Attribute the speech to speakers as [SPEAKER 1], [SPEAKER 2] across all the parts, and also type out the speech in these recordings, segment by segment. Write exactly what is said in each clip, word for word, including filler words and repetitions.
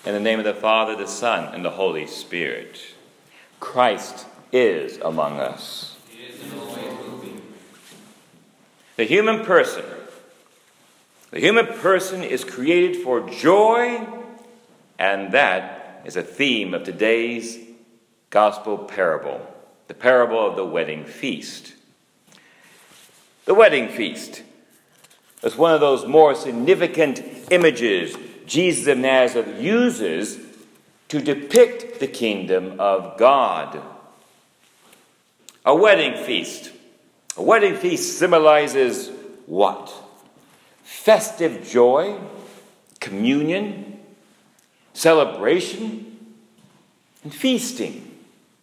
[SPEAKER 1] In the name of the Father, the Son, and the Holy Spirit. Christ is among us.
[SPEAKER 2] He is and always will be.
[SPEAKER 1] The human person. The human person is created for joy, and that is a theme of today's gospel parable, the parable of the wedding feast. The wedding feast is one of those more significant images Jesus of Nazareth uses to depict the kingdom of God. A wedding feast. A wedding feast symbolizes what? Festive joy, communion, celebration, and feasting.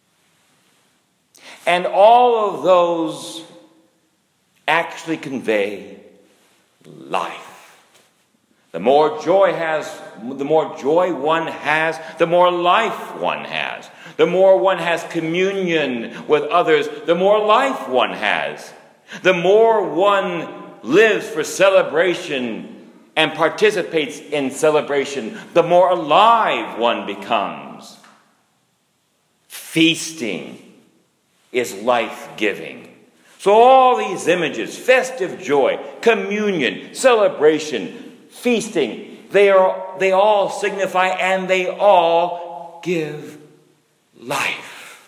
[SPEAKER 1] And all of those actually convey life. The more joy has, the more joy one has, the more life one has. The more one has communion with others, the more life one has. The more one lives for celebration and participates in celebration, the more alive one becomes. Feasting is life-giving. So all these images, festive joy, communion, celebration, feasting, they are they all signify and they all give life.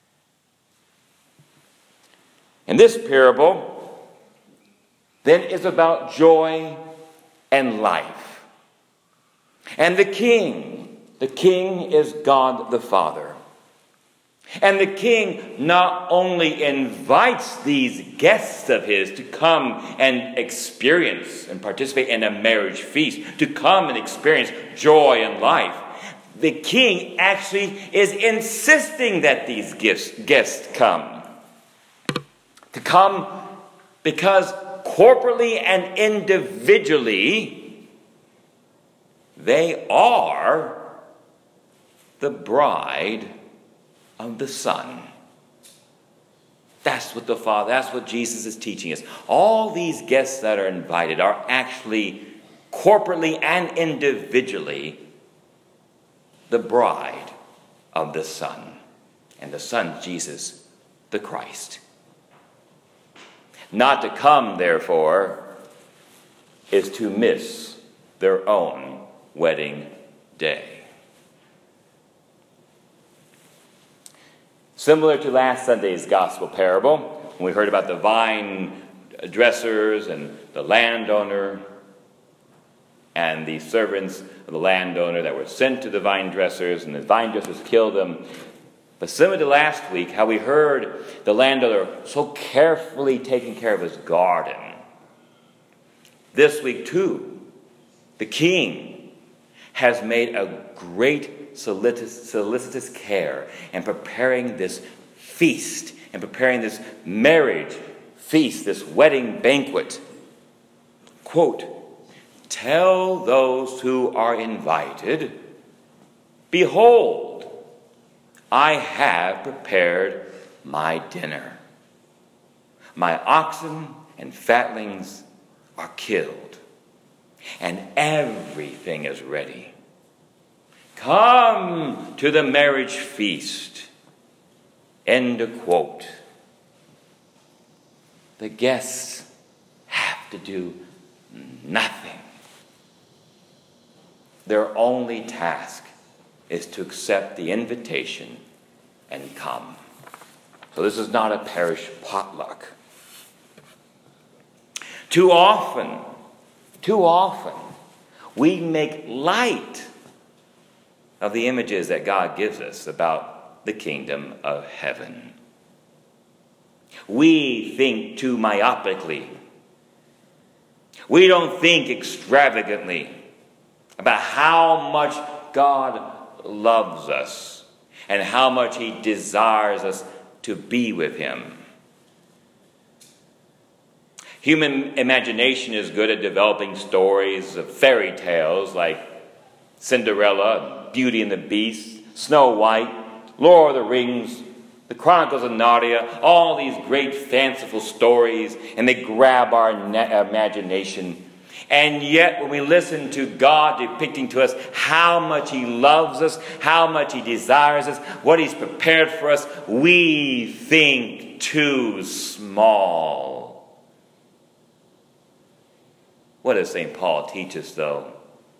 [SPEAKER 1] And this parable then is about joy and life. And the king, the king is God the Father. And the king not only invites these guests of his to come and experience and participate in a marriage feast, to come and experience joy and life. The king actually is insisting that these gifts, guests come. To come because corporately and individually, they are the bride of the Son. That's what the Father, that's what Jesus is teaching us. All these guests that are invited are actually corporately and individually the bride of the Son. And the Son, Jesus, the Christ. Not to come, therefore, is to miss their own wedding day. Similar to last Sunday's gospel parable, when we heard about the vine dressers and the landowner and the servants of the landowner that were sent to the vine dressers, and the vine dressers killed them. But similar to last week, how we heard the landowner so carefully taking care of his garden. This week too, the king has made a great solicitous, solicitous care in preparing this feast and preparing this marriage feast, this wedding banquet. Quote, "Tell those who are invited, behold, I have prepared my dinner. My oxen and fatlings are killed, and everything is ready. Come to the marriage feast." End of quote. The guests have to do nothing. Their only task is to accept the invitation and come. So this is not a parish potluck. Too often, too often, we make light of the images that God gives us about the kingdom of heaven. We think too myopically. We don't think extravagantly about how much God loves us and how much he desires us to be with him. Human imagination is good at developing stories of fairy tales like Cinderella, Beauty and the Beast, Snow White, Lord of the Rings, the Chronicles of Narnia, all these great fanciful stories, and they grab our na- imagination. And yet, when we listen to God depicting to us how much He loves us, how much He desires us, what He's prepared for us, we think too small. What does Saint Paul teach us, though?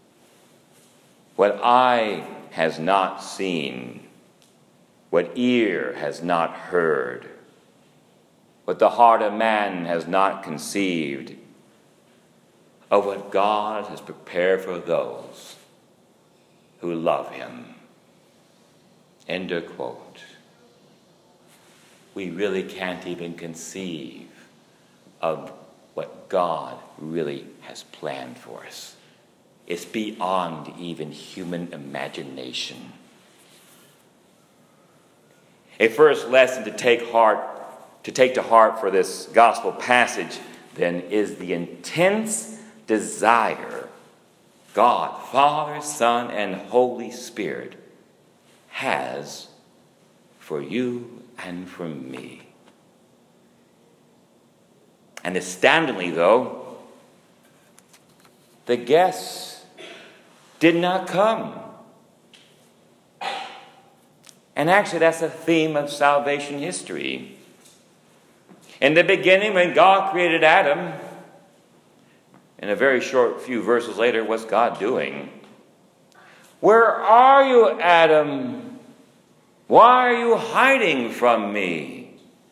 [SPEAKER 1] What eye has not seen, what ear has not heard, what the heart of man has not conceived, of what God has prepared for those who love Him. End of quote. We really can't even conceive of what God really has planned for us. It's beyond even human imagination. A first lesson to take heart, to take to heart for this gospel passage, then, is the intense desire God, Father, Son, and Holy Spirit has for you and for me. And astoundingly, though, the guests did not come. And actually, that's a theme of salvation history. In the beginning, when God created Adam, in a very short few verses later, what's God doing? Where are you, Adam? Why are you hiding from me?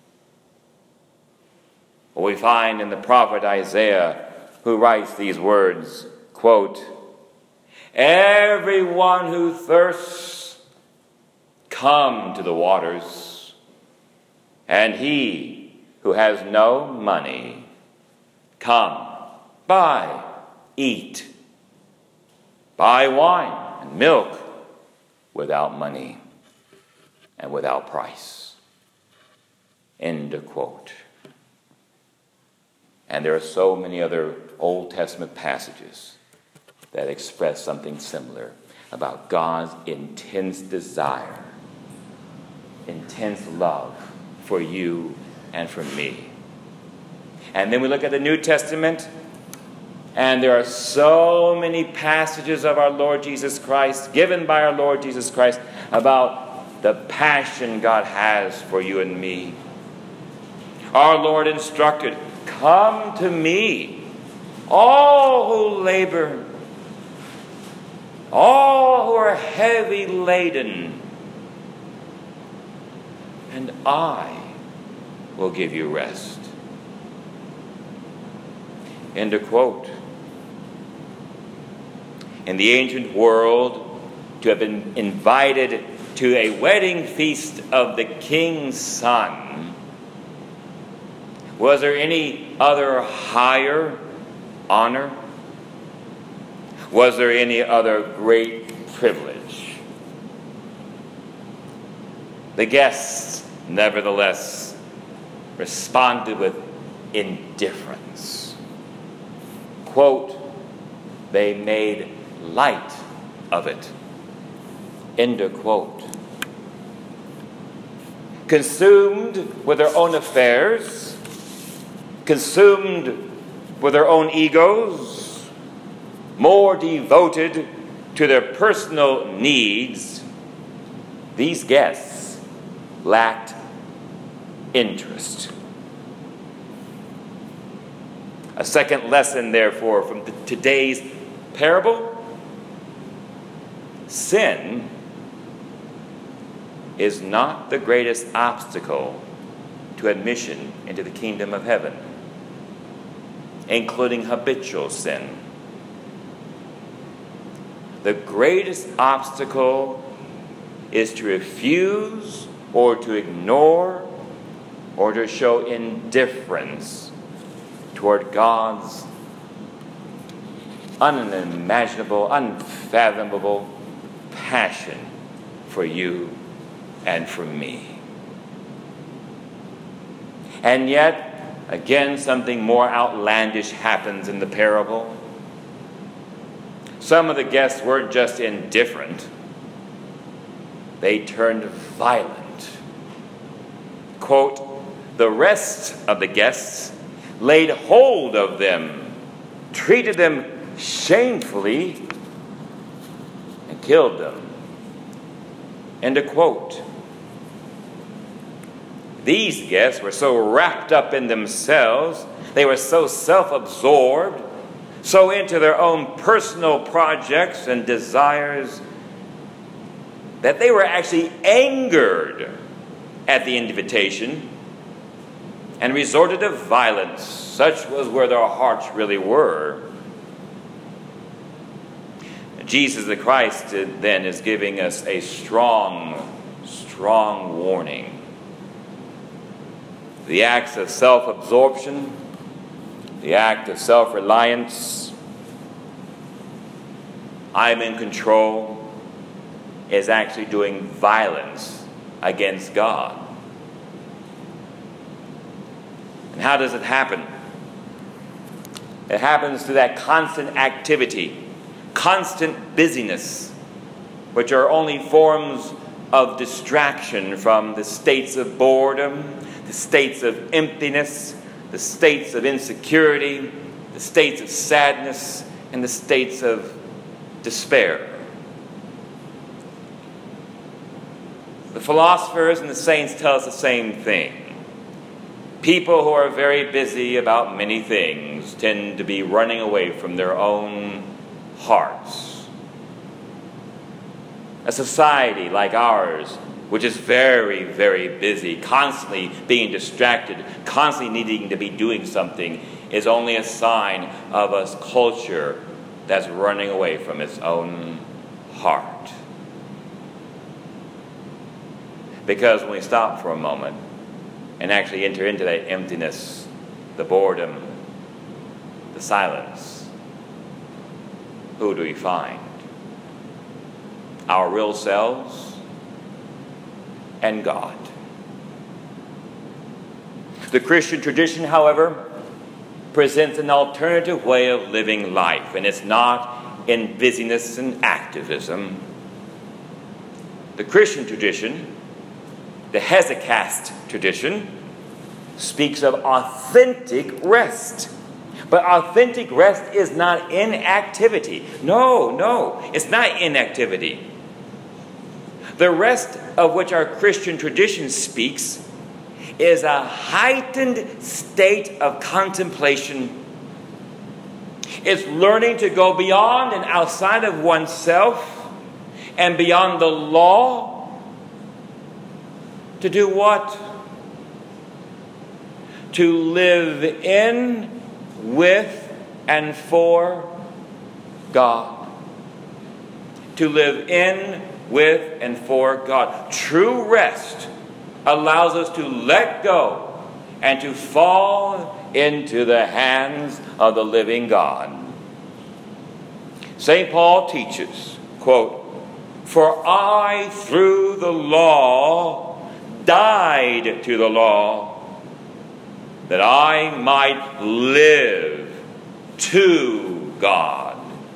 [SPEAKER 1] Well, we find in the prophet Isaiah, who writes these words, quote, "Everyone who thirsts, come to the waters, and he who has no money, come, buy, eat, buy wine and milk without money and without price." End of quote. And there are so many other Old Testament passages that express something similar about God's intense desire, intense love for you and for me. And then we look at the New Testament, and there are so many passages of our Lord Jesus Christ, given by our Lord Jesus Christ, about the passion God has for you and me. Our Lord instructed, "Come to me, all who labor, all who are heavy laden, and I will give you rest." End of quote. In the ancient world, to have been invited to a wedding feast of the king's son, was there any other higher honor? Was there any other great privilege? The guests, nevertheless, responded with indifference. Quote, "They made light of it." End of quote. Consumed with their own affairs, consumed with their own egos, more devoted to their personal needs, these guests lacked interest. A second lesson, therefore, from today's parable: sin is not the greatest obstacle to admission into the kingdom of heaven, including habitual sin. The greatest obstacle is to refuse or to ignore or to show indifference toward God's unimaginable, unfathomable passion for you and for me. And yet, again, something more outlandish happens in the parable. Some of the guests weren't just indifferent, they turned violent. Quote, "The rest of the guests laid hold of them, treated them shamefully, and killed them. End of quote. These guests were so wrapped up in themselves, they were so self-absorbed, so into their own personal projects and desires, that they were actually angered at the invitation and resorted to violence. Such was where their hearts really were. Jesus the Christ then is giving us a strong, strong warning. The acts of self-absorption, the act of self-reliance, I'm in control, is actually doing violence against God. And how does it happen? It happens through that constant activity, constant busyness, which are only forms of distraction from the states of boredom, the states of emptiness, the states of insecurity, the states of sadness, and the states of despair. The philosophers and the saints tell us the same thing. People who are very busy about many things tend to be running away from their own hearts. A society like ours, which is very, very busy, constantly being distracted, constantly needing to be doing something, is only a sign of a culture that's running away from its own heart. Because when we stop for a moment and actually enter into that emptiness, the boredom, the silence, who do we find? Our real selves and God. The Christian tradition, however, presents an alternative way of living life, and it's not in busyness and activism. The Christian tradition, the Hesychast tradition, speaks of authentic rest. But authentic rest is not inactivity. No, no, it's not inactivity. The rest of which our Christian tradition speaks is a heightened state of contemplation. It's learning to go beyond and outside of oneself and beyond the law to do what? To live in, with, and for God. To live in, with, and for God. True rest allows us to let go and to fall into the hands of the living God. Saint Paul teaches, quote, "For I through the law died to the law, that I might live to God.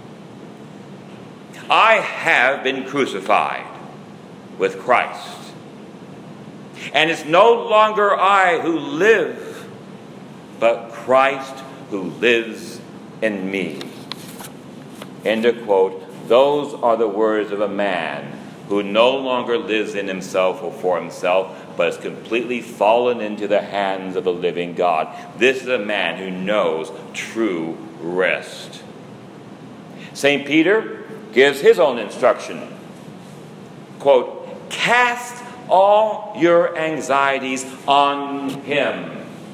[SPEAKER 1] I have been crucified with Christ. And it's no longer I who live, but Christ who lives in me." End of quote. Those are the words of a man who no longer lives in himself or for himself, but has completely fallen into the hands of the living God. This is a man who knows true rest. Saint Peter gives his own instruction. Quote, "Cast all your anxieties on him,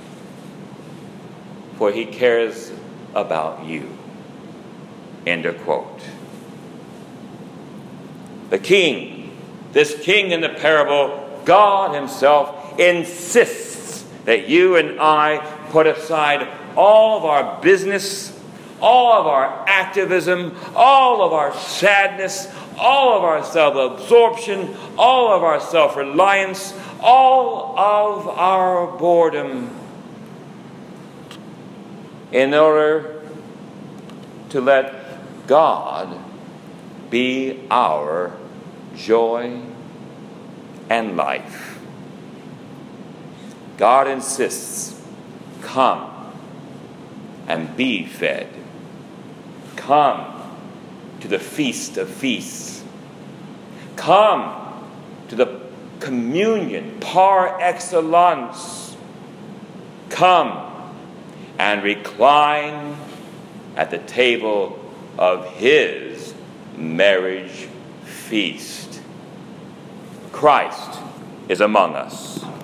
[SPEAKER 1] for he cares about you." End of quote. The king, this king in the parable, God himself, insists that you and I put aside all of our business, all of our activism, all of our sadness, all of our self-absorption, all of our self-reliance, all of our boredom, in order to let God be our joy and life. God insists, come and be fed. Come to the feast of feasts. Come to the communion par excellence. Come and recline at the table of his marriage feast. Christ is among us.